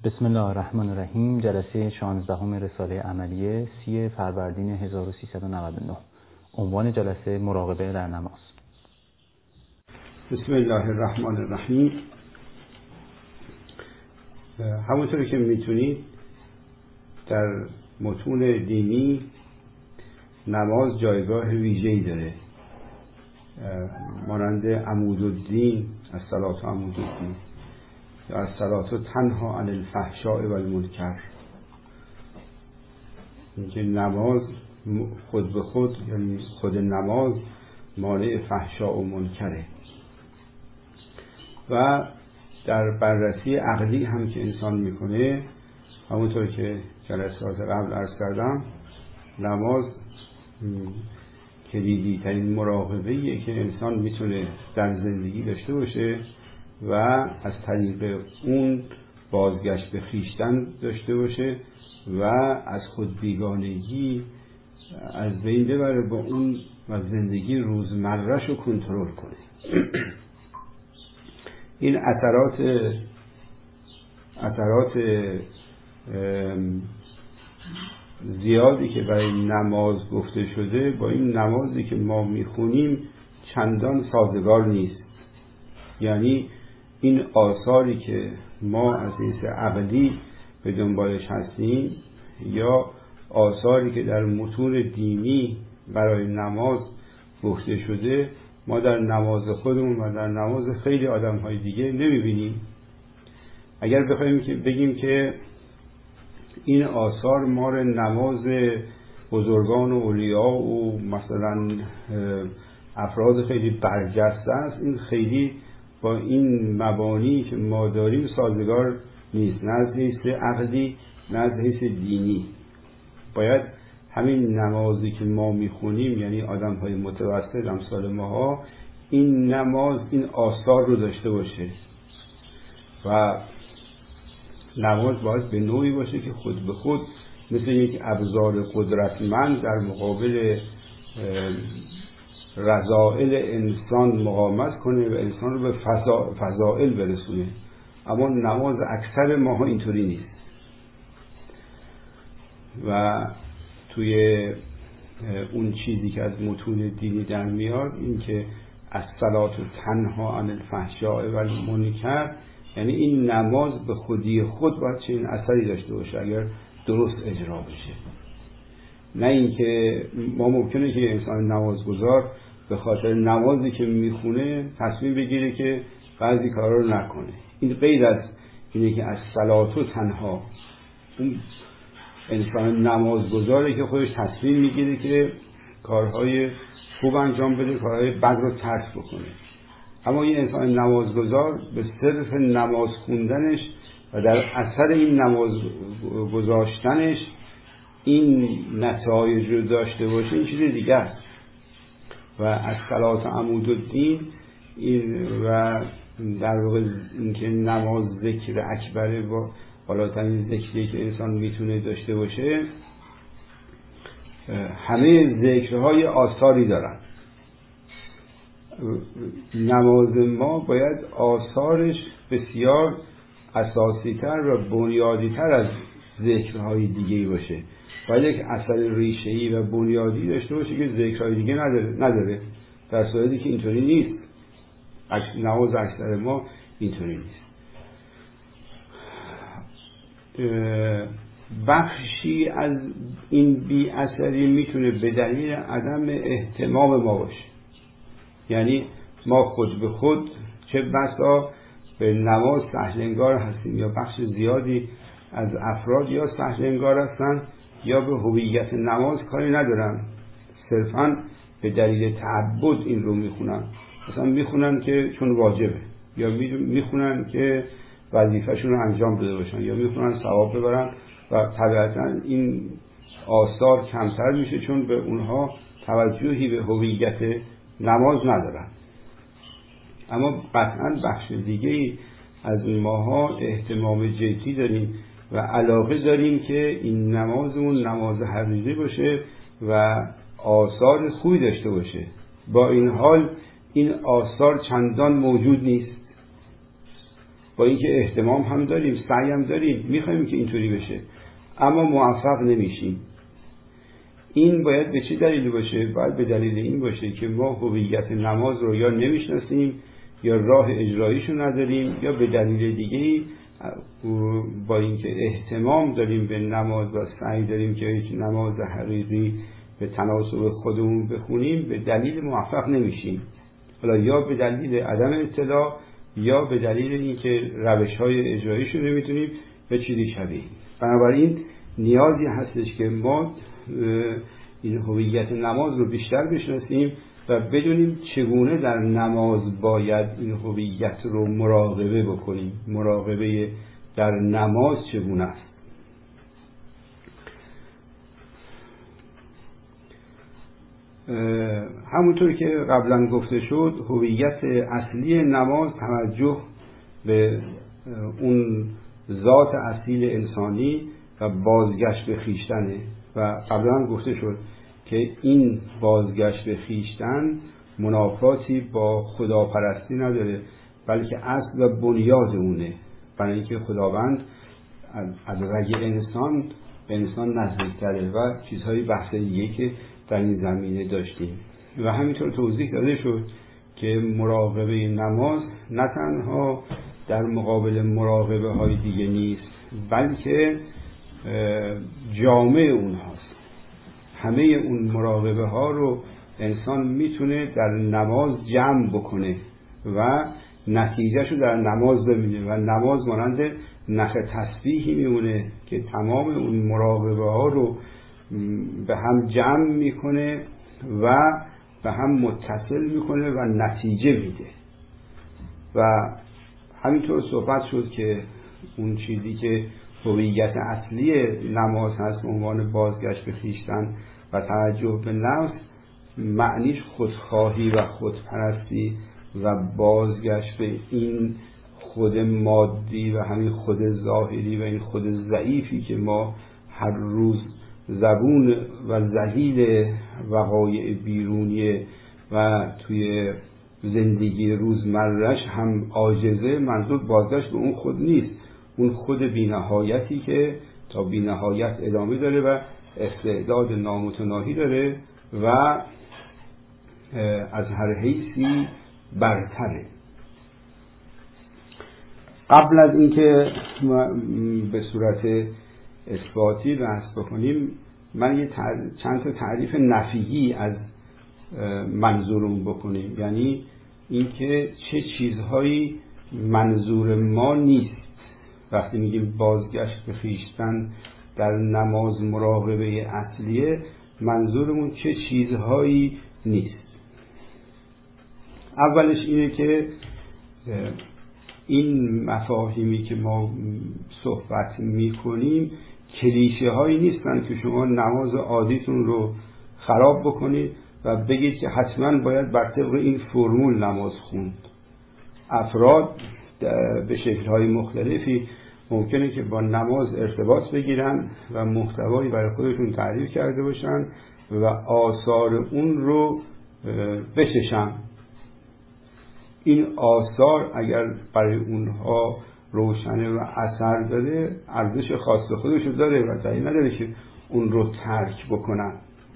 بسم الله الرحمن الرحیم. جلسه 16 رساله عملیه 30 فروردین 1399. عنوان جلسه مراقبه در نماز. بسم الله الرحمن الرحیم. همونطور که میتونید در متون دینی نماز جایگاه ویژه‌ای داره، مانند عمودالدین، الصلاة عمودالدین یا الصلاة تنها عن الفحشاء و المنکر. اینکه نماز خود به خود، یعنی خود نماز مانع فحشا و منکره. و در بررسی عقلی هم که انسان میکنه، همونطور که جلسات قبل عرض کردم، نماز کلیدی ترین مراقبه‌ایه که انسان میتونه در زندگی داشته باشه و از طریق اون بازگشت به خویشتن داشته باشه و از خود بیگانگی از بین ببره با اون و زندگی روزمره‌شو کنترل کنه. این اثرات زیادی که برای نماز گفته شده با این نمازی که ما میخونیم چندان سازگار نیست. یعنی این آثاری که ما از حیث عقلی به دنبالش هستیم یا آثاری که در متون دینی برای نماز گفته شده، ما در نماز خودمون و در نماز خیلی آدم‌های دیگه نمی‌بینیم. اگر بخوایم که بگیم که این آثار مال نماز بزرگان و اولیاء و مثلا افراد خیلی برجسته است، این خیلی با این مبانی که ما داریم سازگار نیست، نه از حیث عقلی نه از حیث دینی. باید همین نمازی که ما میخونیم، یعنی آدم های متوسط امثال ماها، این نماز این آثار رو داشته باشه و نماز باید به نوعی باشه که خود به خود مثل یک ابزار قدرتمند در مقابل رذائل انسان مقاومت کنه و انسان رو به فضائل برسونه. اما نماز اکثر ماها اینطوری نیست. و توی اون چیزی که از متون دینی در میاد، این که الصلاة تنها عن الفحشاء و المنکر، یعنی این نماز به خودی خود باید چنین اثری داشته باشه اگر درست اجرا بشه. نه اینکه ما ممکنه که انسان نمازگزار به خاطر نمازی که میخونه تصمیم بگیره که بعضی کارا رو نکنه. این غیر از اینه که الصلاة تنها، اون انسان نمازگزاره که خودش تصمیم میگیره که کارهای خوب انجام بده، کارهای بد رو ترک بکنه. اما این انسان نمازگزار به صرف نماز خوندنش و در اثر این نماز گذاشتنش این نتایج رو داشته باشه، این چیز دیگه است. و از الصلاة عمودالدین و در واقع اینکه نماز ذکر اکبره با بالاترین ذکری که انسان میتونه داشته باشه، همه ذکرهای آثاری دارن. نماز ما باید آثارش بسیار اساسی‌تر و بنیادی‌تر از ذکرهای دیگه‌ای باشه. باید یک اثر ریشه‌ای و بنیادی داشته باشه که ذکرهای دیگه نداره. در صورتی که اینطوری نیست، نماز اکثر ما اینطوری نیست. بخشی از این بی اثری میتونه به دلیل عدم اهتمام ما باشه. یعنی ما خود به خود چه بسا به نماز سهل‌انگار هستیم، یا بخش زیادی از افراد یا سهل‌انگار هستن یا به هویت نماز کاری ندارن، صرفاً به دلیل تعبد این رو میخونن. مثلا میخونن که چون واجبه، یا میخونن که وظیفه‌شون رو انجام داده باشن، یا میخونن ثواب ببرن و طبیعتاً این آثار کمتر میشه چون به اونها توجهی به هویت نماز ندارن. اما قطعاً بخش دیگه از ماها اهتمام جدی داریم و علاقه داریم که این نمازمون نماز حقیقی باشه و آثار خوبی داشته باشه. با این حال این آثار چندان موجود نیست. با اینکه اهتمام هم داریم، سعی هم داریم، میخوایم که اینطوری بشه، اما موفق نمیشیم. این باید به چه دلیلی باشه؟ باید به دلیل این باشه که ما هویت نماز رو یا نمیشناسیم یا راه اجراییشو نداریم، یا به دلیل دیگه‌ای با اینکه اهتمام داریم به نماز و سعی داریم که هیچ نماز حقیقی به تناسب خودمون بخونیم، به دلیل موفق نمیشیم. حالا یا به دلیل عدم اطلاع یا به دلیل اینکه روش‌های اجراییشو نمیتونیم به چیزی شبیه. بنابراین نیازی هستش که ما این هویت نماز رو بیشتر بشناسیم و بدونیم چگونه در نماز باید این هویت رو مراقبه بکنیم. مراقبه در نماز چگونه است؟ همونطور که قبلا گفته شد، هویت اصلی نماز توجه به اون ذات اصیل انسانی و بازگشت به خویشتنه و قبلا هم گفته شد که این بازگشت به خویشتن منافاتی با خداپرستی نداره، بلکه اصل و بنیاد اونه، برای اینکه خداوند از رگ انسان به انسان نزدیک‌تره و چیزهای بحثیه که در این زمینه داشتیم. و همینطور توضیح داده شد که مراقبه نماز نه تنها در مقابل مراقبه های دیگه نیست، بلکه جامع اونهاست. همه اون مراقبه ها رو انسان میتونه در نماز جمع بکنه و نتیجهشو در نماز ببینه و نماز مانند نخ تسبیحی میمونه که تمام اون مراقبه ها رو به هم جمع میکنه و به هم متصل میکنه و نتیجه میده. و همینطور صحبت شد که اون چیزی که هویت اصلی نماز هست به عنوان بازگشت به خویشتن و توجه به نفس، معنیش خودخواهی و خودپرستی و بازگشت به این خود مادی و همین خود ظاهری و این خود ضعیفی که ما هر روز زبون و ذلیل وقایع بیرونی و توی زندگی روزمرش هم عاجزه. منظور بازگشت به اون خود نیست، اون خود بی‌نهایتی که تا بی‌نهایت ادامه داره و استعداد نامتناهی داره و از هر حیثی برتره. قبل از اینکه به صورت اثباتی بحث بکنیم، من چند تا تعریف نفیی از منظورمون بکنیم، یعنی اینکه چه چیزهایی منظور ما نیست وقتی میگیم بازگشت به خویشتن در نماز مراقبه اصلیه. منظورمون چه چیزهایی نیست؟ اولش اینه که این مفاهیمی که ما صحبت میکنیم کلیشه هایی نیستن که شما نماز عادیتون رو خراب بکنید و بگید که حتما باید بر طبق این فرمول نماز خوند. افراد به شکل‌های مختلفی ممکنه که با نماز ارتباط بگیرن و محتوایی برای خودشون تعریف کرده باشن و آثار اون رو بچشن. این آثار اگر برای اونها روشنه و اثر داره، ارزش خاص خودشو داره و دلیل نداره که اون رو ترک بکنن.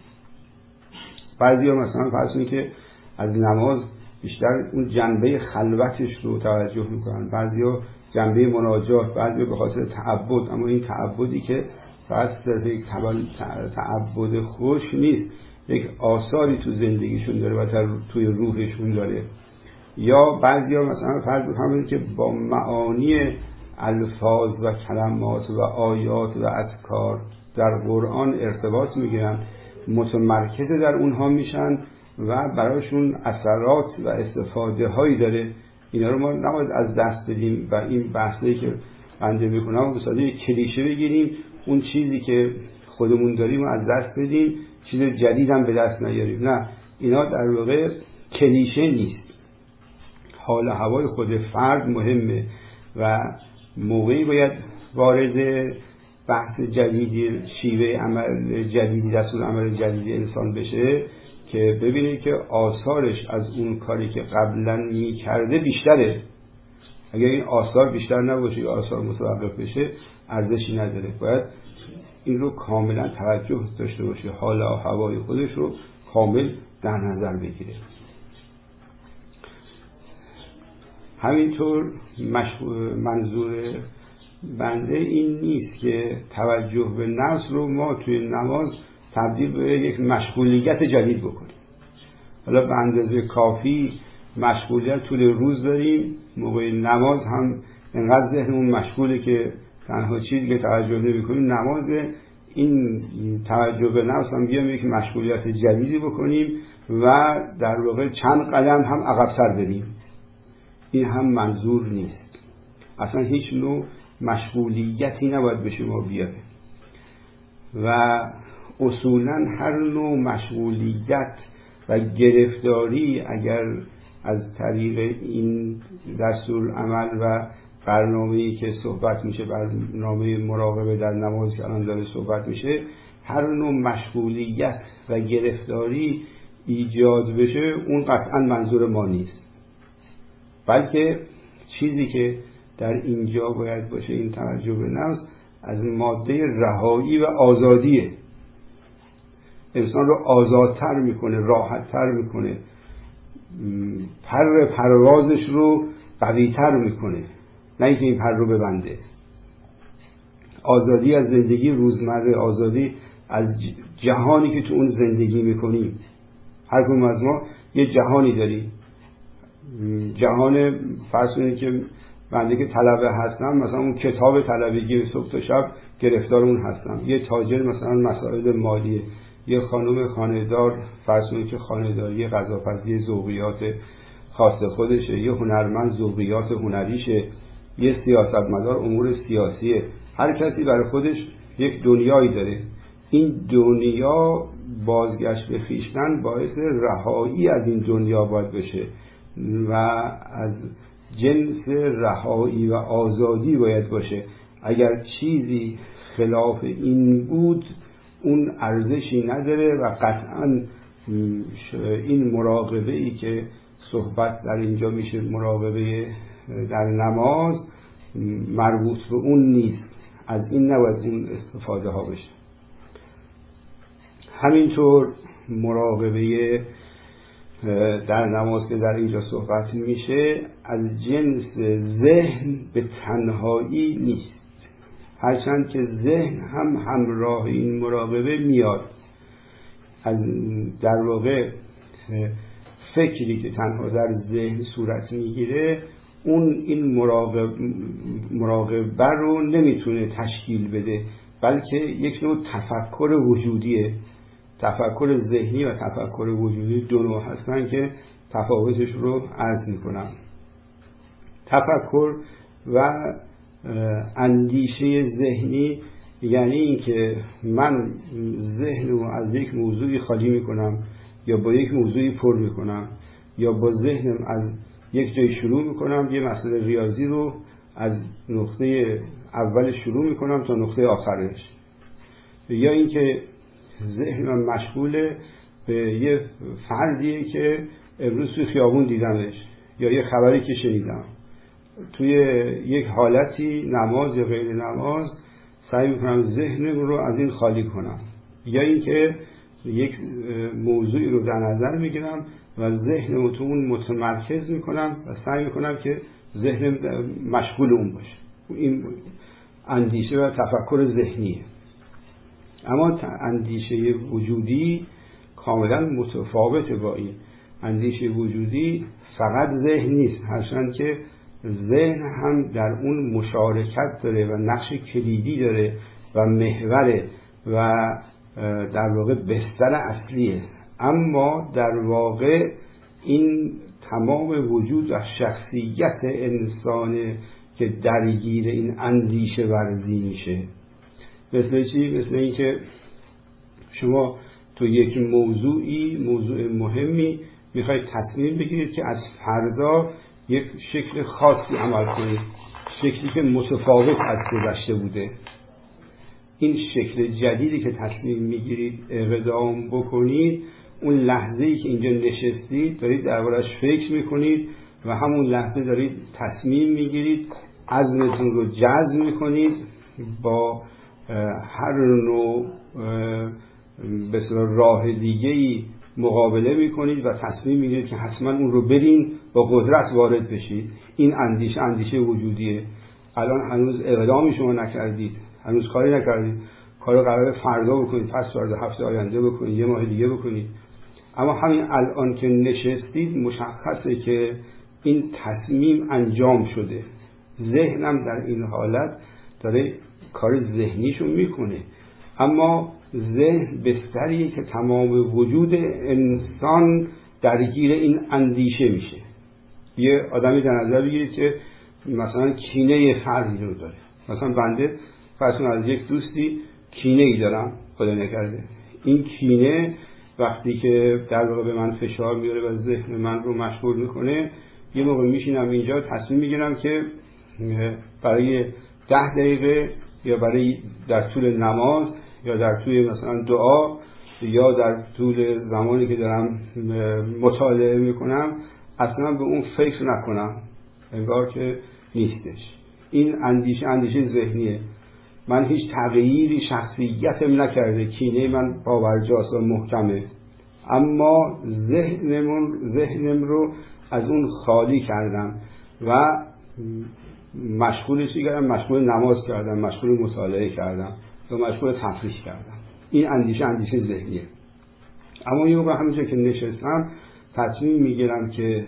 بعضیا مثلا فرض کنید که از نماز بیشتر اون جنبه خلوتش رو توجه میکنن، بعضیا جنبه مناجات، بعضیا به خاطر تعبد، اما این تعبدی که فقط صرف یک تعبد خوش نیست، یک آثاری تو زندگیشون داره و توی روحشون داره. یا بعضیا مثلا فرض بکنید که با معانی الفاظ و کلمات و آیات و اذکار در قرآن ارتباط میگیرن، متمرکز در اونها میشن و برایشون اثرات و استفاده هایی داره. اینا رو ما نباید از دست بدیم و این بحثی که بنده میکنم به صورت کلیشه بگیریم، اون چیزی که خودمون داریم از دست بدیم، چیز جدید هم به دست نیاریم. نه، اینا در واقع کلیشه نیست. حال هوای خود فرد مهمه و موقعی باید وارد بحث جدیدی، شیوه عمل جدیدی، دستور عمل جدیدی انسان بشه که ببینه که آثارش از اون کاری که قبلا می‌کرده بیشتره اگر این آثار بیشتر نباشه یا آثار متوقف بشه ارزشی نداره. باید این رو کاملا توجه داشته باشه، حال و هوای خودش رو کامل در نظر بگیره. همینطور منظور بنده این نیست که توجه به نفس رو ما توی نماز تبدیل به یک مشغولیت جدید بکنیم. حالا به اندازه کافی مشغولیت طول روز داریم، موقع نماز هم انقدر ذهنمون مشغوله که تنها چیزی که توجه نمی‌کنیم نمازه. این توجه به نفس هم بیام یک مشغولیت جدیدی بکنیم و در واقع چند قدم هم عقب‌تر بریم. این هم منظور نیست. اصلا هیچ نوع مشغولیتی نباید به شما بیاره و اصولا هر نوع مشغولیت و گرفتاری اگر از طریق این دستور عمل و برنامه‌ای که صحبت میشه، برنامه مراقبه در نماز که الان داره صحبت میشه، هر نوع مشغولیت و گرفتاری ایجاد بشه، اون قطعا منظور ما نیست، بلکه چیزی که در اینجا باید باشه این توجه به نفس از ماده رهایی و آزادیه. انسان رو آزادتر میکنه، راحتتر میکنه، پروازش رو قویتر میکنه، نه اینکه این پر رو ببنده. آزادی از زندگی روزمره، آزادی از جهانی که تو اون زندگی میکنیم. هر کدوم از ما یه جهانی داریم. جهان فرض کنید که بنده که طلبه هستم، مثلا اون کتاب طلبگی صبح تا شب گرفتار اون هستم. یه تاجر مثلا مسائل مالیه، یه خانم خانه‌دار فرض کنید که خانه‌داری غذاپزی ذوقیات خاص خودشه، یه هنرمند ذوقیات هنریشه، یه سیاستمدار امور سیاسیه. هر کسی برای خودش یک دنیایی داره. این دنیا بازگشت به خویشتن باعث رهایی از این دنیا باید بشه و از جنس رهایی و آزادی باید باشه. اگر چیزی خلاف این بود اون ارزشی نداره و قطعا این مراقبه ای که صحبت در اینجا میشه، مراقبه در نماز، مربوط به اون نیست. از این نباید اون استفاده ها بشه. همینطور مراقبه در نماز که در اینجا صحبت میشه از جنس ذهن به تنهایی نیست، هرچند که ذهن هم همراه این مراقبه میاد. در واقع فکری که تنها در ذهن صورت میگیره اون این مراقبه رو نمیتونه تشکیل بده، بلکه یک نوع تفکر وجودیه. تفکر ذهنی و تفکر وجودی دو نوع هستن که تفاوتش رو عرض میکنم. تفکر و اندیشه ذهنی یعنی این که من ذهن رو از یک موضوعی خالی میکنم یا با یک موضوعی پر میکنم، یا با ذهنم از یک جای شروع میکنم، یه مسئله ریاضی رو از نقطه اول شروع میکنم تا نقطه آخرش، یا اینکه ذهنم مشغول به یه فردیه که امروز توی خیابون دیدمش یا یه خبری که شنیدم. توی یک حالتی نماز یا غیر نماز سعی میکنم ذهنم رو از این خالی کنم، یا اینکه یک موضوعی رو در نظر میگیرم و ذهنم رو تو اون متمرکز میکنم و سعی میکنم که ذهنم مشغول اون باشه. این اندیشه و تفکر ذهنیه. اما اندیشه وجودی کاملا متفاوته با این. اندیشه وجودی فقط ذهن نیست، هرچند که ذهن هم در اون مشارکت داره و نقش کلیدی داره و محوره و در واقع بستر اصلیه، اما در واقع این تمام وجود و شخصیت انسانه که درگیر این اندیشه ورزی میشه. مثل چی؟ مثل این که شما تو یک موضوع مهمی میخواید تصمیم بگیرید که از فردا یک شکل خاصی عمل کنید، شکلی که متفاوت از گذشته بوده. این شکل جدیدی که تصمیم میگیرید اقدام بکنید، اون لحظه‌ای که اینجا نشستید دارید دربارش فکر میکنید و همون لحظه دارید تصمیم میگیرید، عزمتون رو جزم میکنید، با هر نوع به اصطلاح راه دیگه‌ای مقابله میکنید و تصمیم میگیرید که حتما اون رو برین، با قدرت وارد بشید. این اندیشه وجودیه. الان هنوز اقدامی شما نکردید، هنوز کاری نکردید، کارو قراره فردا بکنید، پس فردا، هفته آینده بکنید، یه ماه دیگه بکنید. اما همین الان که نشستید مشخصه که این تصمیم انجام شده. ذهنم در این حالت داره کار ذهنیشو میکنه، اما ذهن بستریه که تمام وجود انسان درگیر این اندیشه میشه. یه آدمی در نظر بگیرید که مثلا کینه فردی رو داره. مثلا بنده فرض از یک دوستی کینه ای دارم، خدا نکرده. این کینه وقتی که در واقع به من فشار میاره و ذهن من رو مشغول میکنه، یه موقع میشینم اینجا تصمیم میگیرم که برای 10 دقیقه یا برای در طول نماز یا در طول مثلا دعا یا در طول زمانی که دارم مطالعه میکنم اصلا به اون فکر نکنم، انگار که نیستش. این اندیشه ذهنیه. من هیچ تغییری شخصیتم نکرده، کینه من باورجاست و محکمه، اما ذهنم رو از اون خالی کردم و مشغول چی کردم؟ مشغول نماز کردم، مشغول مطالعه کردم و مشغول تفریح کردم. این اندیشه ذهنیه. اما یه موقع همونجا که نشستم تصمیم میگیرم که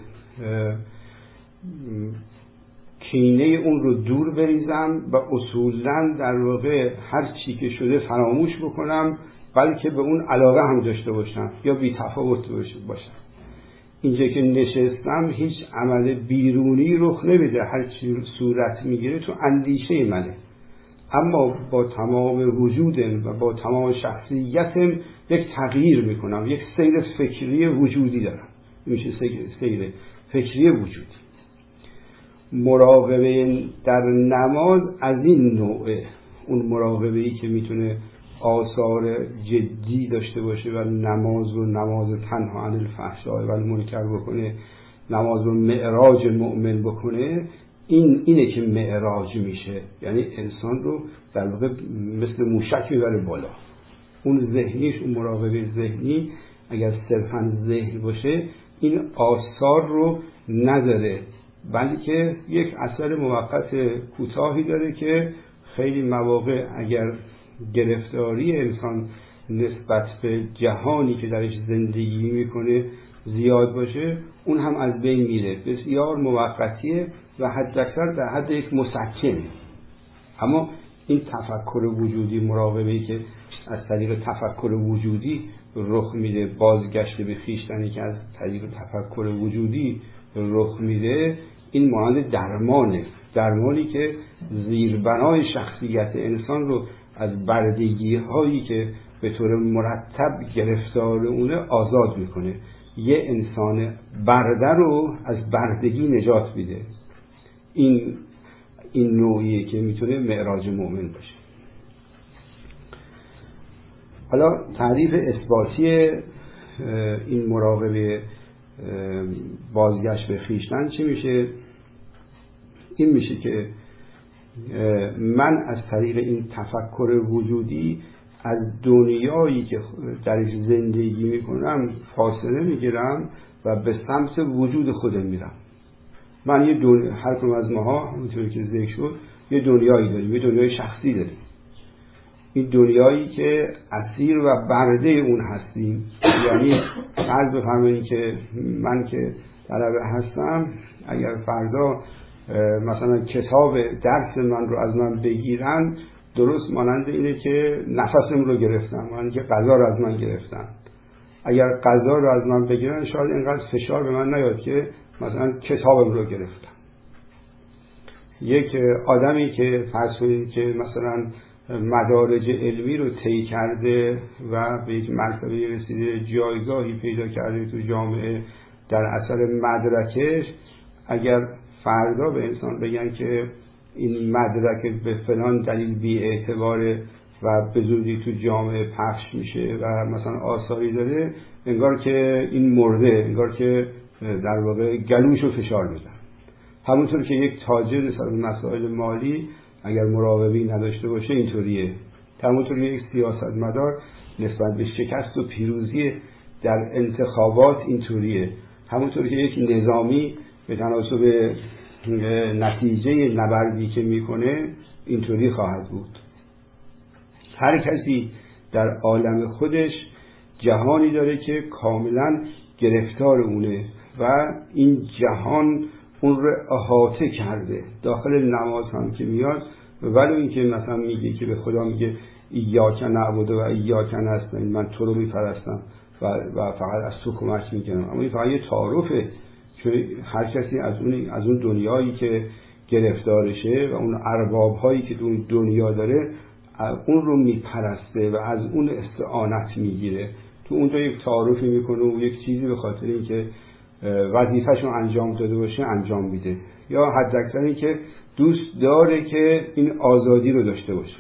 کینه اون رو دور بریزم و اصولاً در واقع هر چی که شده فراموش بکنم، بلکه به اون علاقه هم داشته باشم یا بی تفاوت باشم. اینجا که نشستم هیچ عمل بیرونی رخ نمیده، هر چی صورت میگیره تو اندیشه منه، اما با تمام وجودم و با تمام شخصیتم یک تغییر میکنم، یک سیر فکری وجودی دارم. میشه سیر فکری وجودی. مراقبه در نماز از این نوعه، اون مراقبه‌ای که میتونه آثار جدی داشته باشه و نماز تنها عن الفحشاء و المنکر بکنه، نماز رو معراج مؤمن بکنه. اینه که معراج میشه، یعنی انسان رو در واقع مثل موشک میبره بالا. اون ذهنیش، اون مراقبه ذهنی اگر صرفا ذهن باشه این آثار رو نداره، بلکه یک اثر موقت کوتاهی داره که خیلی مواقع اگر گرفتاری انسان نسبت به جهانی که درش زندگی میکنه زیاد باشه، اون هم از بین میره. بسیار موقتیه و حداکثر در حد یک مسکنه. اما این تفکر وجودی، مراقبه‌ای که از طریق تفکر وجودی رخ میده، بازگشت به خویشتنی که از طریق تفکر وجودی رخ میده، این مانند درمانی که زیربنای شخصیت انسان رو از بردگی هایی که به طور مرتب گرفتار اونه آزاد میکنه. یه انسان برده رو از بردگی نجات میده. این نوعیه که میتونه معراج مؤمن باشه. حالا تعریف اثباتی این مراقبه بازگشت به خویشتن چی میشه؟ این میشه که من از طریق این تفکر وجودی از دنیایی که درش زندگی میکنم فاصله میگیرم و به سمت وجود خودم میرم. من هر کدوم از ماها همونطوری که ذکر شد یه دنیایی داریم، یه دنیای شخصی داریم. این دنیایی که اسیر و برده اون هستیم. یعنی فرض بفرمایید که من که طلبه هستم، اگر فردا مثلا کتاب درس من رو از من بگیرن، درست مانند اینه که نفسم رو گرفتن، مانند که غذا رو از من گرفتن. اگر غذا رو از من بگیرن شاید اینقدر فشار به من نیاد که مثلا کتابم رو گرفتن. یک آدمی که فرض کنید که مثلا مدارج علمی رو طی کرده و به یک مرتبه رسیده، جایگاهی پیدا کرده تو جامعه در اثر مدرکش، اگر فردا به انسان بگن که این مدرک به فلان دلیل بی اعتباره و به زودی تو جامعه پخش میشه و مثلا آثاری داره، انگار که این مرده، انگار که در واقع گلوشو فشار بدن. همونطور که یک تاجر نسبت به مسائل مالی اگر مراقبی نداشته باشه اینطوریه. همونطور که یک سیاستمدار نسبت به شکست و پیروزی در انتخابات اینطوریه. همونطور که یک نظامی به تناسب نتیجه نبردی که میکنه اینطوری خواهد بود. هر کسی در عالم خودش جهانی داره که کاملا گرفتار اونه و این جهان اون رو احاطه کرده. داخل نماز هم که میاد ولو این که مثلا میگه که به خدا میگه ایاک نعبد و ایاک نستعین، من تو رو میپرستم و فقط از تو کمک میکنم، اما این فقط یه تعارفه، چون هر کسی از اون دنیایی که گرفتارشه و اون ارباب هایی که تو اون دنیا داره اون رو میپرسته و از اون استعانت میگیره. تو اونجا یک تعارفی میکنه و یک چیزی به خاطر اینکه وظیفه‌شو انجام داده باشه انجام میده، یا حداکثر این که دوست داره که این آزادی رو داشته باشه.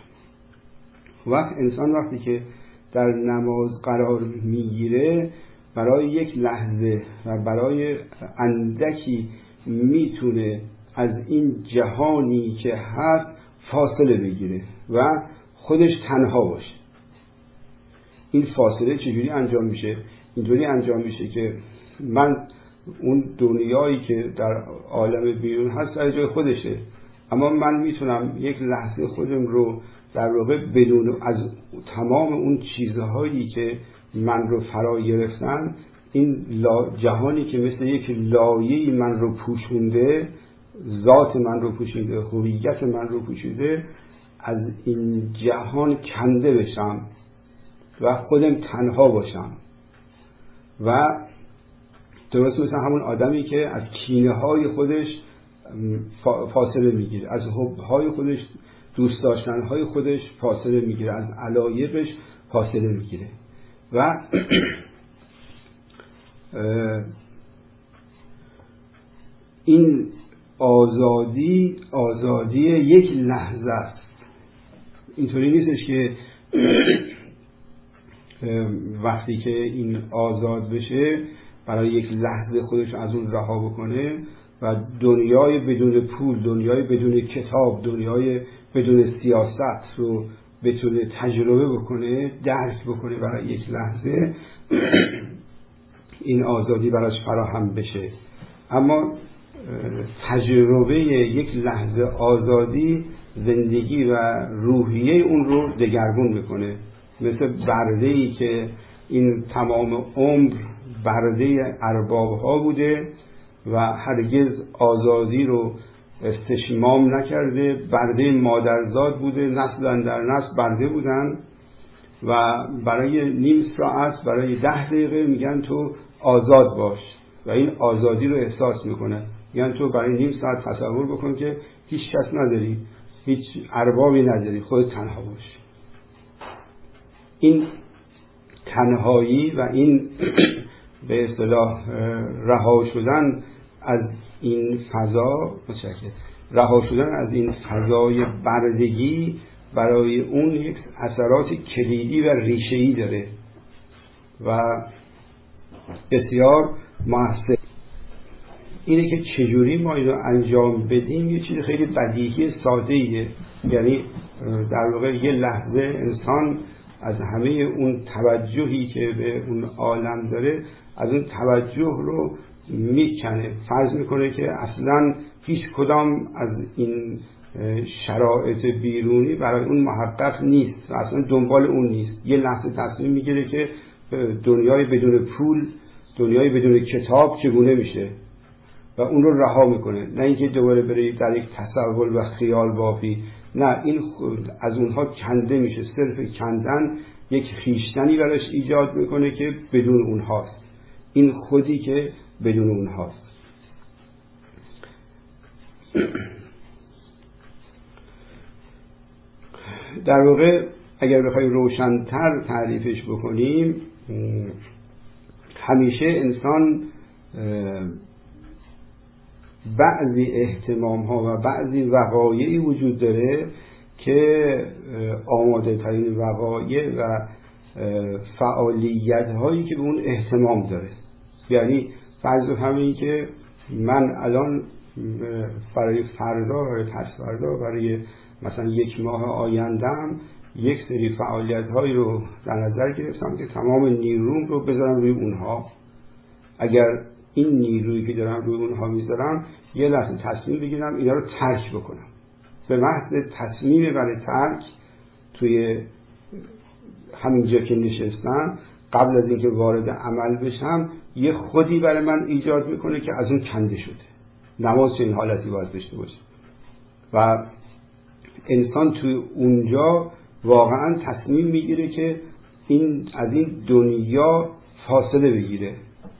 انسان وقتی که در نماز قرار میگیره برای یک لحظه و برای اندکی میتونه از این جهانی که هست فاصله بگیره و خودش تنها باشه. این فاصله چجوری انجام میشه؟ اینطوری انجام میشه که من اون دنیایی که در عالم بیرون هست در جای خودشه، اما من میتونم یک لحظه خودم رو در واقع بدون از تمام اون چیزهایی که من رو فرا گرفتن، این جهانی که مثل یک لایه‌ای من رو پوشونده، ذات من رو پوشیده، هویت من رو پوشیده، از این جهان کنده بشم و خودم تنها باشم. و درست مثل همون آدمی که از کینه های خودش فاصله میگیره، از حبهای خودش، دوست داشتنهای خودش فاصله میگیره، از علایقش فاصله میگیره. و این آزادی یک لحظه است. اینطوری نیستش که وقتی که این آزاد بشه برای یک لحظه خودش از اون رها بکنه و دنیای بدون پول، دنیای بدون کتاب، دنیای بدون سیاست رو بتونه تجربه بکنه، درک بکنه برای یک لحظه، این آزادی براش فراهم بشه. اما تجربه یک لحظه آزادی زندگی و روحیه اون رو دگرگون میکنه. مثل برده‌ای که این تمام عمر برده ارباب ها بوده و هرگز آزادی رو استشمام نکرده، برده مادرزاد بوده، نسل در نسل برده بودن و برای نیم ساعت، برای 10 دقیقه میگن تو آزاد باش و این آزادی رو احساس میکنه. میگن تو برای نیم ساعت تصور بکن که هیچ کس نداری، هیچ اربابی نداری، خودت تنها باش. این تنهایی و این به اصطلاح رها شدن از این فضا، رها شدن از این فضای بردگی برای اون یک اثرات کلیدی و ریشه‌ای داره و بسیار موثر. اینه که چجوری ما اینو انجام بدیم یه چیز خیلی بدیهی ساده‌ایه. یعنی در واقع یه لحظه انسان از همه اون توجهی که به اون عالم داره، از اون توجه رو میکنه، فرض میکنه که اصلا هیچ کدام از این شرایط بیرونی برای اون محقق نیست و اصلا دنبال اون نیست. یه لحظه تصمیم میگیره که دنیای بدون پول، دنیای بدون کتاب چگونه میشه و اون رو رها میکنه. نه اینکه دوباره بره در یک تصور و خیال بافی، نه، این از اونها کنده میشه. صرف کندن یک خویشتنی براش ایجاد میکنه که بدون اونهاست، این خودی که بدون اونهاست. در واقع اگر بخوایم روشن‌تر تعریفش بکنیم، همیشه انسان بعضی اهتمام‌ها و بعضی وقایعی وجود داره که آماده ترین وقایع و فعالیت‌هایی که به اون اهتمام داره. یعنی فرض بفرمایید که من الان برای فردا، برای پس فردا، برای مثلا 1 ماه آیندهم یک سری فعالیت‌هایی رو در نظر گرفتم که تمام نیروم رو بذارم روی اونها. اگر این نیرویی که دارم روی اونها میذارم یه لحظه تصمیم بگیرم اینا رو ترک بکنم، به محض تصمیم برای ترک توی همینجا که نشستم قبل از اینکه وارد عمل بشم یه خودی برای من ایجاد میکنه که از اون کنده شده. نماز چنین حالتی باید داشته باشه و انسان توی اونجا واقعا تصمیم میگیره که از این دنیا فاصله بگیره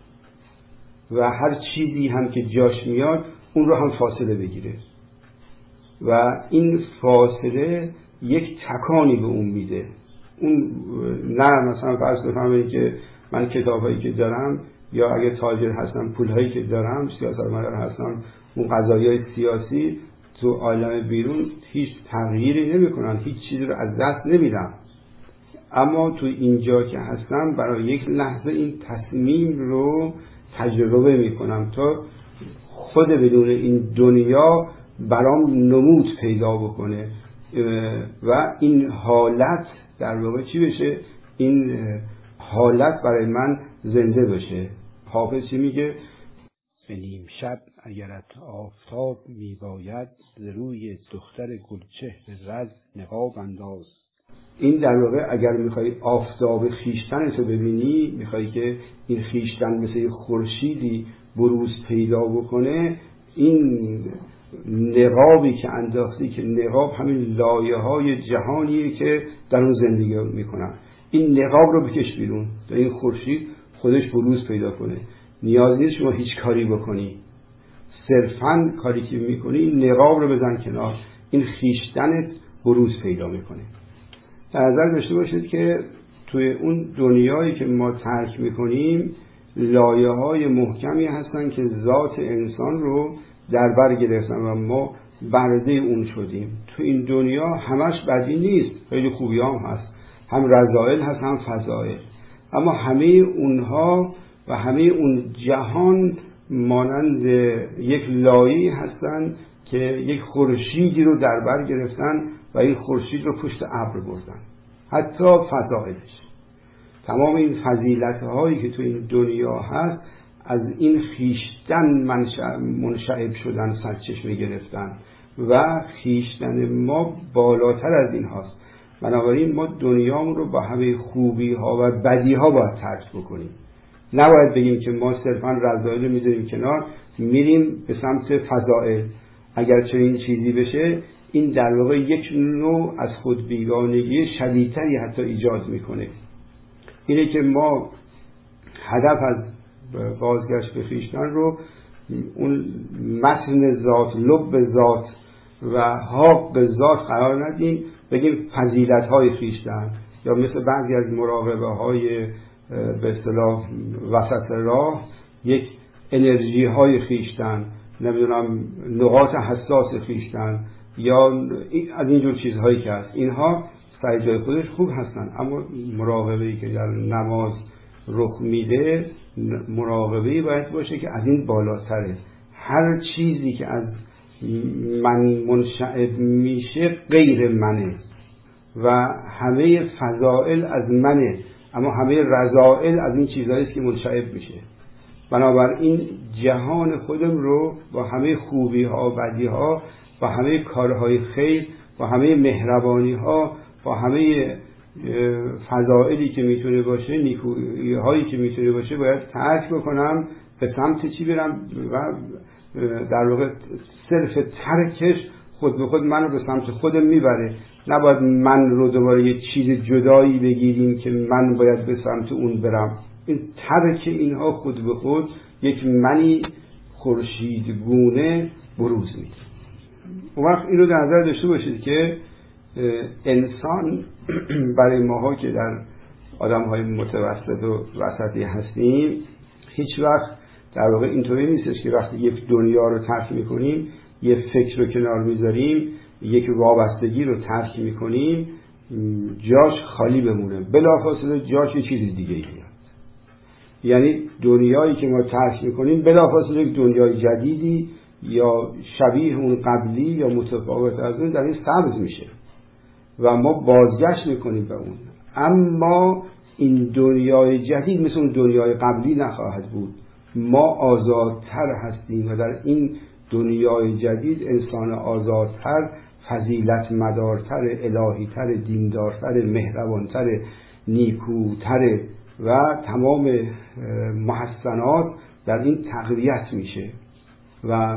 و هر چیزی هم که جاش میاد اون رو هم فاصله بگیره و این فاصله یک تکانی به اون میده. اون نه مثلا فرض بفرمایید که من کتابایی که دارم یا اگه تاجر هستم پولهایی که دارم، سیاستمدار هستم، اون قضایای سیاسی تو عالم بیرون هیچ تغییری نمیکنن، هیچ چیزی رو از دست نمیدم، اما تو اینجا که هستم برای یک لحظه این تصمیم رو تجربه میکنم تا خود بدون این دنیا برام نمود پیدا بکنه و این حالت در واقع چی بشه؟ این حالت برای من زنده بشه. حافظ چی میگه؟ به نیم شب اگرت آفتاب میباید ز روی دختر گلچهر رز نقاب انداز. این در واقع اگر میخوای آفتاب خیشتنت رو ببینی، میخوای که این خیشتن مثل خورشیدی بروز پیدا بکنه، این نقابی که انداختی، که نقاب همین لایه های جهانیه که در اون زندگی میکنن، این نقاب رو بکش بیرون تا این خورشید خودش بروز پیدا کنه. نیاز نیست شما هیچ کاری بکنی، صرفاً کاری که میکنی این نقاب رو بزن کنار، این خیشتنت بروز پیدا میکنه. در نظر داشته باشید که توی اون دنیایی که ما ترک میکنیم لایه های محکمی هستن که ذات انسان رو در بر گرفتن و ما برده اون شدیم. تو این دنیا همش بدی نیست، خیلی خوبی هم هست، هم رذائل هست هم فضائل، اما همه اونها و همه اون جهان مانند یک لایه‌ای هستن که یک خورشیدی رو در بر گرفتن و این خورشید رو پشت ابر بردن. حتی فضائلش، تمام این فضیلت‌هایی که تو این دنیا هست از این خیشتن منشعب شدن، سرچشمه گرفتن و خیشتن ما بالاتر از این هاست. بنابراین ما دنیامون رو با همه خوبی ها و بدی ها باید ترک بکنیم. نباید بگیم که ما صرفاً رذائل رو میذاریم کنار، میریم به سمت فضائل. اگر چنین چیزی بشه این در واقع یک نوع از خود بیگانگی شدیدتری حتی ایجاد میکنه. اینه که ما هدف از بازگشت به خویشتن رو اون متن ذات، لب ذات و حق ذات قرار ندیم، بگیم فضیلت های خویشتن، یا مثل بعضی از مراقبه های به اصطلاح وسط راه یک انرژی های خویشتن، نمیدونم نقاط حساس خویشتن یا از اینجور چیزهایی که هست، اینها سر جای خودش خوب هستن، اما مراقبه‌ای که در نماز رخ میده مراقبه‌ای باید باشه که از این بالاتره. هر چیزی که از من منشعب میشه غیر منه و همه فضائل از منه، اما همه رذائل از این چیزهایی است که منشعب میشه. بنابراین جهان خودم رو با همه خوبی ها و بدی ها، با همه کارهای خیر، با همه مهربانی ها، با همه فضائلی که میتونه باشه، نیکویی هایی که میتونه باشه باید ترک بکنم، به سمت چی برم و در واقع صرف ترکش خود به خود من رو به سمت خودم میبره. نباید من رو دوباره یه چیز جدایی بگیریم که من باید به سمت اون برم. این ترک اینها خود به خود یک منی خورشیدگونه بروز میده. اون وقت این رو در نظر داشته باشید که انسان برای ماها که در آدم‌های متوسط و وسطی هستیم هیچ وقت در واقع اینطوری نیستش که وقتی یک دنیا رو ترک میکنیم، یک فکر رو کنار میذاریم، یک وابستگی رو ترک میکنیم، جاش خالی بمونه، بلافاصله جاش یه چیز دیگه میاد. یعنی دنیایی که ما ترک میکنیم بلافاصله یک دنیای جدیدی یا شبیه اون قبلی یا متفاوت از اون در این سبز میشه و ما بازگشت میکنیم به اون. اما این دنیای جدید مثل اون دنیای قبلی نخواهد بود. ما آزادتر هستیم و در این دنیای جدید انسان آزادتر، فضیلت مدارتر، الهیتر، دیندارتر، مهربانتر، نیکوتر و تمام محسنات در این تقویت میشه. و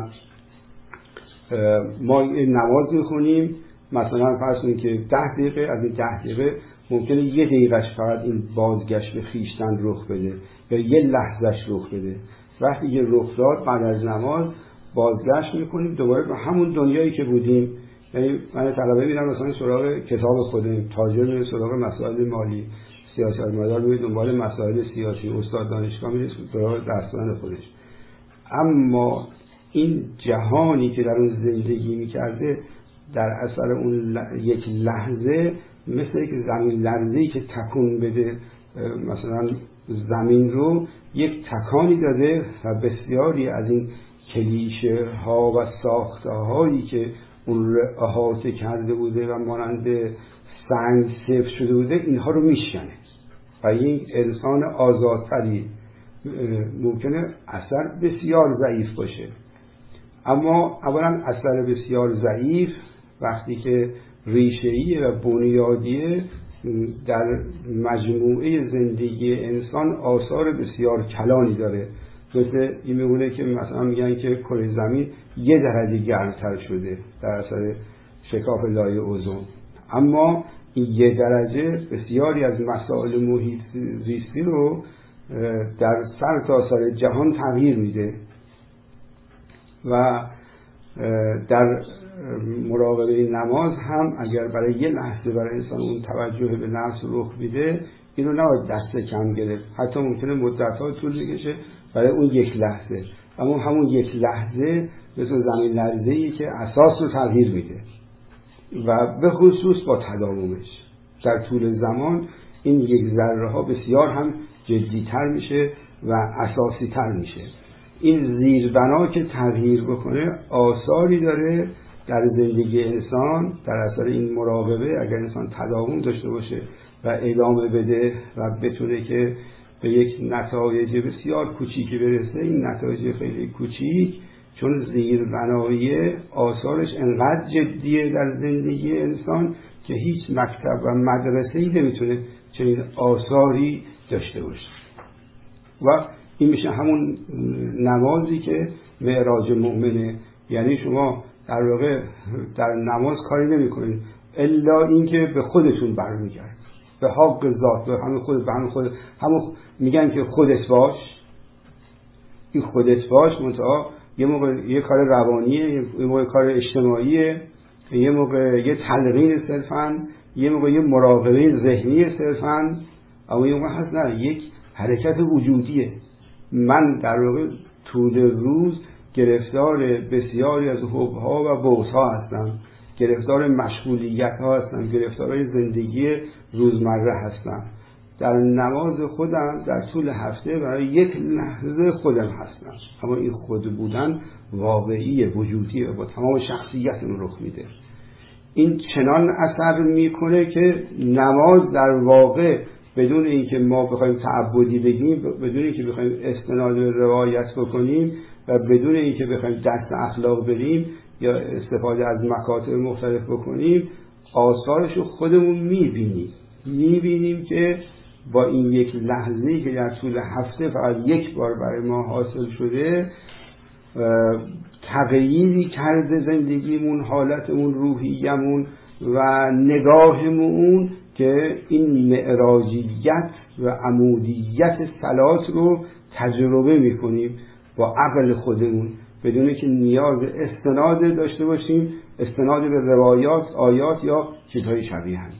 ما نماز میخونیم، مثلا فرض کنید که 10 دقیقه، از این 10 دقیقه ممکنه 1 دقیقهش فقط این بازگشت به خویشتن رخ بده یا 1 لحظهش رخ بده. وقتی که رخ داد بعد از نماز بازگشت میکنیم دوباره به همون دنیایی که بودیم. یعنی من طلبه میرم مثلا سراغ کتاب خودم، تاجر میره سراغ مسائل مالی، سیاستمدار میره دنبال مسائل سیاسی، استاد دانشگاه میره سراغ درس دادن خودش. اما این جهانی که در اون زندگی میکرده در اثر اون یک لحظه مثل یک زمین لرزه‌ای که تکون بده مثلا زمین رو یک تکانی داده و بسیاری از این کلیشه ها و ساخته هایی که اون رو احاطه کرده بوده و مانند سنگ سفت شده بوده اینها رو میشکنه و یک انسان آزادتری ممکنه اثر بسیار ضعیف باشه. اما اولا اثر بسیار ضعیف وقتی که ریشه‌ای و بنیادیه در مجموعه زندگی انسان آثار بسیار کلانی داره. مثل این میمونه که مثلا میگن که کره زمین 1 درجه گرمتر شده در اثر شکاف لایه اوزون، اما این 1 درجه بسیاری از مسائل محیط زیستی رو در سرتاسر جهان تغییر میده. و در مراقبه نماز هم اگر برای 1 لحظه برای انسان اون توجه به نفس رخ میده، اینو نباید دست کم گرفت. حتی ممکنه مدت‌ها طول بکشه برای اون 1 لحظه، اما همون 1 لحظه مثل زمین لرزه‌ای که اساس رو تغییر میده و به خصوص با تداومش در طول زمان این 1 ذره ها بسیار هم جدی‌تر میشه و اساسی‌تر میشه. این زیربنا که تغییر بکنه آثاری داره در زندگی انسان در اثر این مراقبه. اگر انسان تداوم داشته باشه و ادامه بده و بتونه که به یک نتایج بسیار کوچیکی برسه، این نتایج خیلی کوچیک چون زیربنایی آثارش انقدر جدیه در زندگی انسان که هیچ مکتب و مدرسه‌ای نمیتونه چنین آثاری داشته باشه. و این میشه همون نمازی که معراج مؤمنه. یعنی شما در واقع در نماز کاری نمی کنید الا اینکه به خودتون برمیگرد، به حق ذات، به همون خود همون میگن که خودت باش. این خودت باش منتها یه موقع یه کار روانیه، یه موقع کار اجتماعیه، یه موقع یه تلقین صرفاً، یه موقع یه مراقبه ذهنی صرفاً، اما یه موقع هست نه، یک حرکت وجودیه. من در واقع طول روز گرفتار بسیاری از حب‌ها و بغض‌ها هستم، گرفتار مشغولیت‌ها هستم، گرفتار زندگی روزمره هستم. در نماز خودم در طول هفته برای 1 لحظه خودم هستم، اما این خود بودن واقعی وجودیه و با تمام شخصیتم رخ میده. این چنان اثر میکنه که نماز در واقع بدون اینکه ما بخوایم تعبدی بگیم، بدون اینکه بخوایم استناد به روایت بکنیم و بدون اینکه بخوایم دست اخلاق بریم یا استفاده از مکاتب مختلف بکنیم، آثارش رو خودمون میبینیم که با این 1 لحظه‌ای که در طول هفته فقط 1 بار برای ما حاصل شده تغییری کرده زندگیمون، حالتمون، روحیمون و نگاهمون که این معراجیت و عمودیت صلات رو تجربه میکنیم با عقل خودمون بدون که نیاز به استناد داشته باشیم، استناد به روایات، آیات یا چیزهای شبیه هم.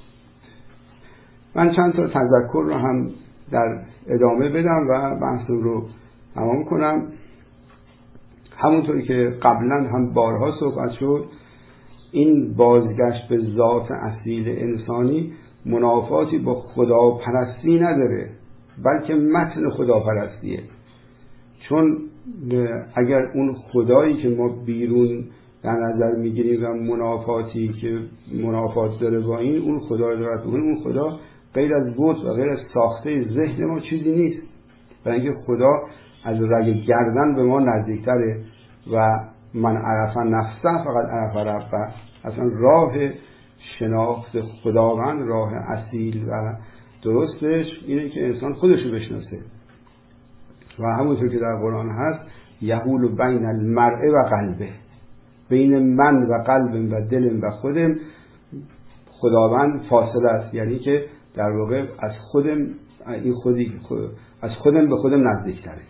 من چند تا تذکر رو هم در ادامه بدم و بحثم رو تمام کنم. همونطوری که قبلا هم بارها صحبت شد، این بازگشت به ذات اصیل انسانی منافاتی با خداپرستی نداره، بلکه متن خداپرستیه. چون اگر اون خدایی که ما بیرون در نظر میگیریم و منافاتی که منافات داره با این، اون خدا رو دارد بکنیم، اون خدا غیر از بت و غیر از ساخته ذهن ما چیزی نیست. برای اینکه خدا از رگ گردن به ما نزدیکتره و من عرف نفسه فقط عرف ربه. اصلا راه شناخت خداوند، راه اصیل و درستش اینه که انسان خودش رو بشناسه و همونطور که در قرآن هست یحول بین المرء و قلبه، بین من و قلبم و دلم و خودم خداوند فاصله است. یعنی که در واقع از خودم از خودم به خودم نزدیکتره.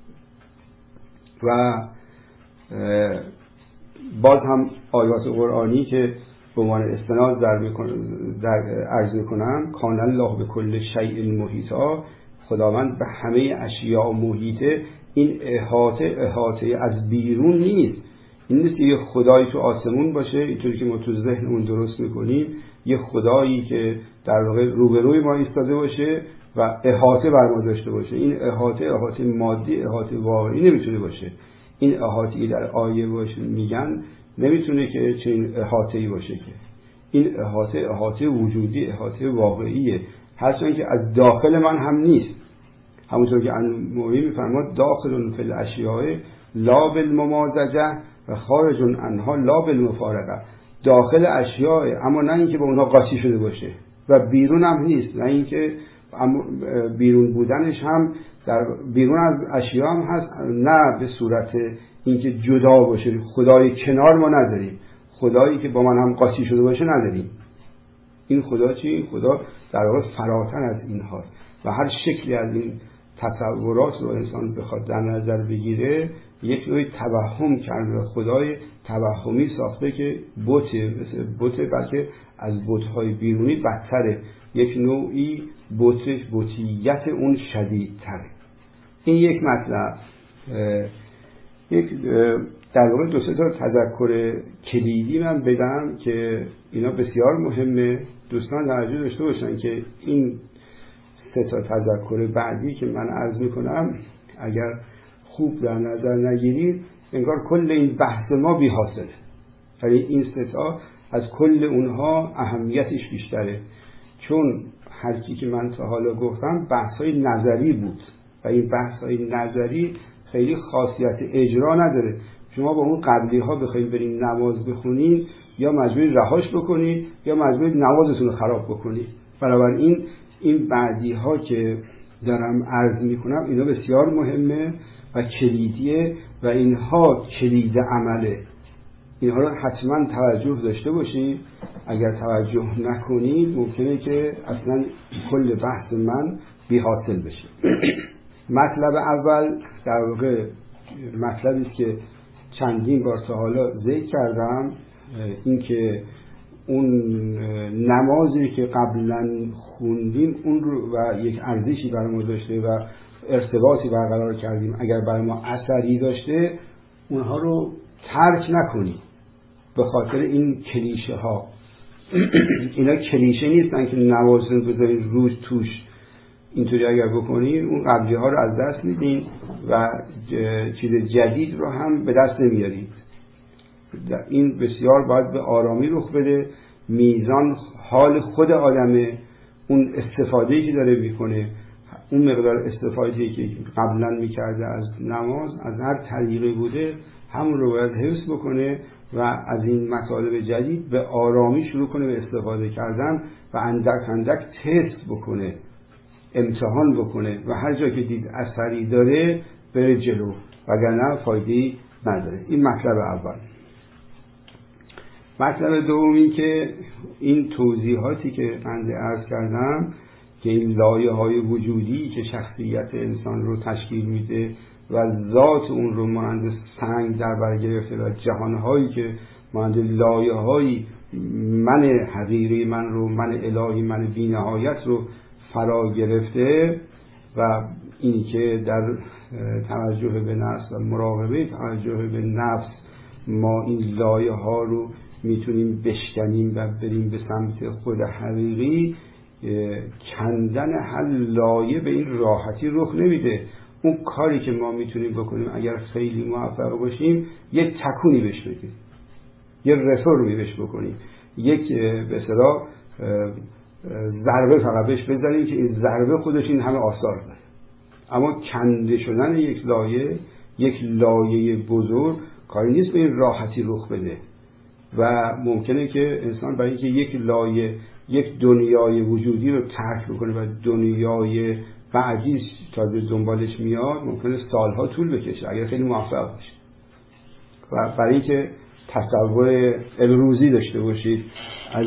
و باز هم آیات قرآنی که به عنوان استناد در عرض میکنم، کان الله به کل شیء محیطا، خداوند به همه اشیاء محیطه. این احاطه از بیرون نیست. این نیست که یه خدایی تو آسمون باشه اینطوری که ما تو ذهنمون درست میکنیم، یه خدایی که در واقع روبروی ما ایستاده باشه و احاطه بر ما داشته باشه. این احاطه مادی، احاطه واقعی نمیتونه باشه. این احاطه‌ای در آیه باشه میگن نمیتونه که چنین احاطه‌ای باشه. که این احاطه وجودی، احاطه واقعیه، هرچند که از داخل من هم نیست. همونطور که الموری میفرماد داخل فی الاشیاء لا بالممازجه و خارج عنها لا بالمفارقه. داخل اشیاء اما نه اینکه با اونها قاطی شده باشه، و بیرون هم نیست، نه اینکه بیرون بودنش هم در بیرون از اشیاء هم هست، نه به صورت اینکه جدا باشه. خدای کنار ما نداریم، خدایی که با من هم قاطی شده باشه نداریم. این خدا چی؟ این خدا در واقع فراتر از این هاست و هر شکلی از این تصورات رو انسان بخواد در نظر بگیره یک نوعی توهم کرده، خدای توهمی ساخته که بته، مثل بته، بلکه از بت‌های بیرونی بدتره، یک نوعی بتیت اون شدیدتره. این یک مطلب. در واقع دو سه تا تذکر کلیدی من بدم که اینا بسیار مهمه، دوستان توجه داشته باشن که این سه تا تذکر بعدی که من عرض میکنم اگر خوب در نظر نگیرید انگار کل این بحث ما بی حاصله. ولی این سه تا از کل اونها اهمیتش بیشتره، چون هر چی که من تا حالا گفتم بحث‌های نظری بود و این بحث‌های نظری خیلی خاصیت اجرا نداره. شما با اون قبلی ها بخواید برید نماز بخونید یا مجبور رهاش بکنید یا مجبور نمازتون رو خراب بکنید. بنابراین این بعدی ها که دارم عرض میکنم اینا بسیار مهمه و کلیدیه و اینها کلید عمله. اینها رو حتما توجه داشته باشید. اگر توجه نکنید ممکنه که اصلا کل بحث من بی حاصل بشه. مطلب اول در واقع مطلبی است که چندین بار تا حالا ذکر کردم، این که اون نمازی که قبلا خوندیم اون رو و یک ارزشی برای ما داشته و ارتباطی برقرار کردیم، اگر برای ما اثری داشته اونها رو ترک نکنید به خاطر این کلیشه ها. اینا کلیشه نیستن که نمازتون بذارید روز توش اینطوری اگر بکنید اون قبلی ها رو از دست میدین و چیز جدید رو هم به دست نمیارید. این بسیار باید به آرامی رخ بده. میزان حال خود آدمه، اون استفاده‌ای که داره میکنه، اون مقدار استفاده‌ای که قبلا میکرده از نماز از هر طریقی بوده همون رو باید حفظ بکنه و از این مطالب جدید به آرامی شروع کنه به استفاده کردن و اندک اندک تست بکنه، امتحان بکنه و هر جا که دید اثری داره بره جلو، وگرنه فایده‌ای نداره. این مطلب اول. مطلب دومی که این توضیحاتی که من عرض کردم که این لایه‌های وجودی که شخصیت انسان رو تشکیل میده و ذات اون رو مانند سنگ در بر گرفته و جهان‌هایی که مانند لایه‌های من حقیقی من رو، من الهی، من بی‌نهایت رو فرا گرفته و این که در توجه به نفس و مراقبه توجه به نفس ما این لایه ها رو میتونیم بشکنیم و بریم به سمت خود حقیقی. کندن هر لایه به این راحتی رخ نمیده. اون کاری که ما میتونیم بکنیم اگر خیلی موفق باشیم یک تکونی بهش بدیم، یه رفرمی بهش بکنیم، یک به اصطلاح ضربه فقط بهش بزنیم که این ضربه خودش این همه آثار داره. اما کنده شدن یک لایه بزرگ کاری نیست به این راحتی رخ بده و ممکنه که انسان برای اینکه یک دنیای وجودی رو ترک بکنه و دنیای بعدی تا به دنبالش میاد ممکنه سالها طول بکشه اگر خیلی موفق باشه. و برای اینکه تصور امروزی داشته باشید از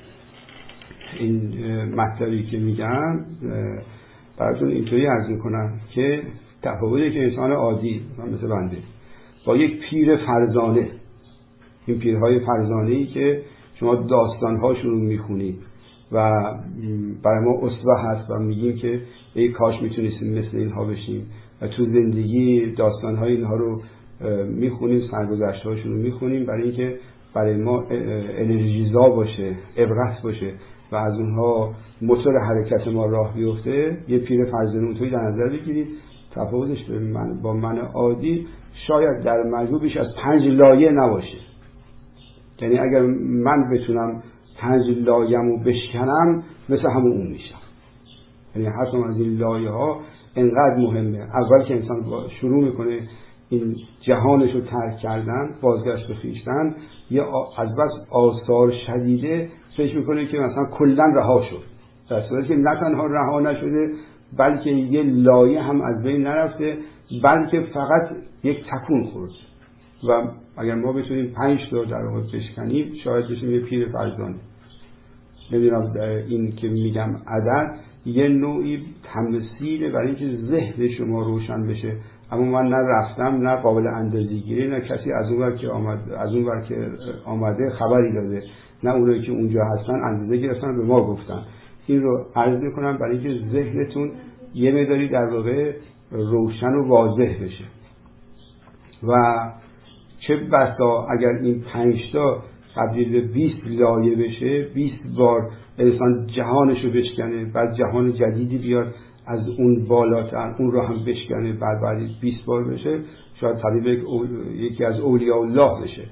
این مطلبی که میگم، براتون اینطوری عرض میکنم که تفاوتی که انسان عادی مثل بنده با یک پیر فرزانه، این پیرهای فرزانه‌ای که شما داستان‌هاشون رو میخونید و برای ما اسوه هست و میگیم که ای کاش میتونستیم مثل اینها بشیم و تو زندگی داستان‌های اینها رو میخونیم، سرگذشت‌هاشون رو میخونیم برای اینکه برای ما انرژیزا باشه، عبرت باشه و از اونها موتور حرکت ما راه بیفته. یه پیر فرزانه اونطوری در نظر بگیرید. تفاوتش با من عادی شاید در مجموع بیش از 5 لایه نباشه. یعنی اگر من بتونم 5 لایه‌مو بشکنم مثل همون اون میشم. یعنی هر کدوم از این لایه ها انقدر مهمه. اول که انسان شروع میکنه این جهانش رو ترک کردن، بازگشت به خویشتن، یه از بس آثار شدیده فکر میکنه که مثلا کلا رها شد، در صورتی که نه تنها رها نشده بلکه یه لایه هم از بین نرفته، بلکه فقط یک تکون خورد. و اگر ما بتونیم 5 تا در واقع بشکنیم شاید بشیم یه پیر فرزانه. نمیدونم این که میگم عدد یه نوعی تمثیله برای اینکه ذهن شما روشن بشه. اما من نه رفتم، نه قابل اندازه‌گیری، نه کسی از اون ور که آمده خبری داده، نه اونایی که اونجا هستن اندازه گرفتن به ما گفتن. این رو عرض میکنم برای اینکه ذهنتون یه مقداری در واقع روشن و واضح بشه. و چه بسا اگر این 5 تا تبدیل به 20 لایه بشه، 20 بار انسان جهانشو بشکنه، بعد جهان جدیدی بیاد از اون بالاتر اون رو هم بشکنه، بعد 20 بار بشه، شاید تبدیل به یکی از اولیاء الله بشه.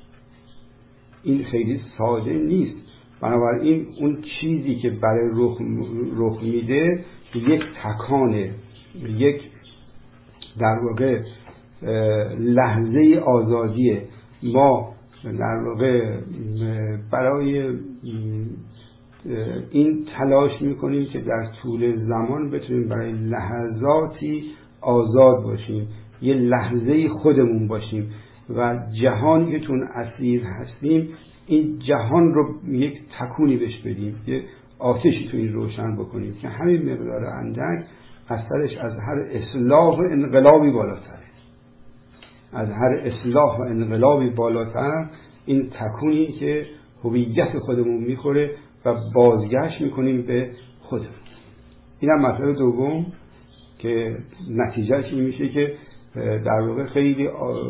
این خیلی ساده نیست. بنابراین اون چیزی که برای رخ میده یک تکانه، یک در واقع لحظه آزادیه. ما در واقع برای این تلاش میکنیم که در طول زمان بتونیم برای لحظاتی آزاد باشیم، یه لحظه خودمون باشیم و جهانی که تون اسیر هستیم این جهان رو یک تکونی بهش بدیم، یه آتشی تو این روشن بکنیم که همین مقدار اندک اثرش از هر اصلاح و انقلابی بالاتره. از هر اصلاح و انقلابی بالاتر این تکونی که هویت خودمون میخوره و بازگشت میکنیم به خودمون. این هم مطلب دوم که نتیجهش این میشه که در واقع خیلی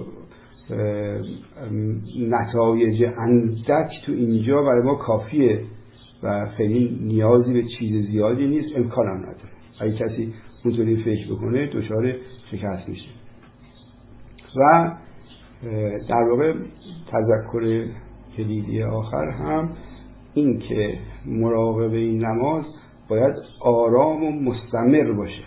نتایج اندک تو اینجا برای ما کافیه و خیلی نیازی به چیز زیادی نیست، امکان هم نداره. اگه کسی اونطوری فکر بکنه دچار شکست میشه. و در واقع تذکر کلیدی آخر هم این که مراقبه این نماز باید آرام و مستمر باشه.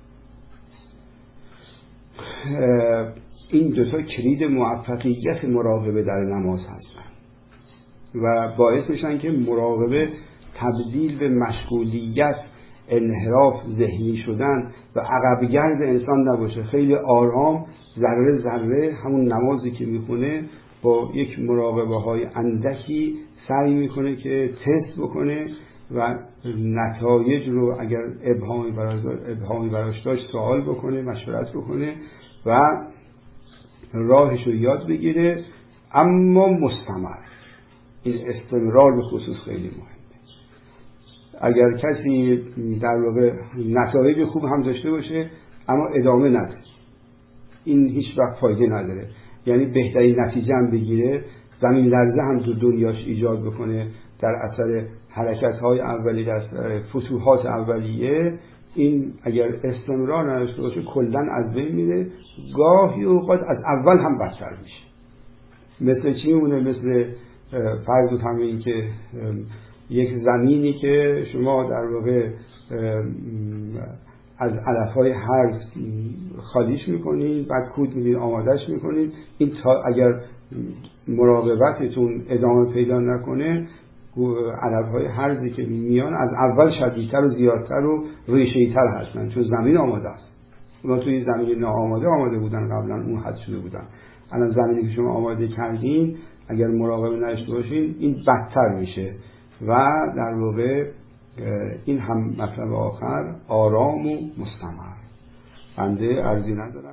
این دوتا کلید موفقیت مراقبه در نماز هستن و باعث میشن که مراقبه تبدیل به مشغولیت، انحراف ذهنی شدن و عقبگرد انسان نباشه. خیلی آرام ذره ذره همون نمازی که میخونه با یک مراقبه های اندکی سعی میکنه که تست بکنه و نتایج رو اگر ابهامی براش داشت سوال بکنه، مشورت بکنه و راهش رو یاد بگیره. اما مستمر، این استمرار به خصوص خیلی مهمه. اگر کسی در واقع نتایج خوب هم داشته باشه اما ادامه نده، این هیچ وقت فایده نداره. یعنی بهترین نتیجه هم بگیره، زمین لرزه هم تو دنیاش ایجاد بکنه در اثر حرکت‌های اولیه، فتوحات اولیه، این اگر استمرار نداشته باشه کلاً از بین میره، گاهی اوقات از اول هم بدتر میشه. مثل چی میمونه؟ مثل فرض کنیم این که یک زمینی که شما در واقع از علف‌های هرز خالیش میکنید، بعد کود میدید آمادش میکنید، این تا اگر مراقبتتون ادامه پیدا نکنه علف‌های هرزی که میان از اول شدیدتر و زیادتر و ریشه‌ای‌تر هستن، چون زمین آماده است. اونا توی زمین ناآماده بودن قبلا، اون حد شده بودن. الان زمینی که شما آماده کردین اگر مراقبه نداشته باشین این بدتر میشه و در واقع این هم مطلب آخر آرام و مستمر. بنده ارزی ندارم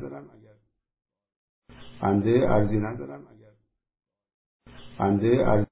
اگر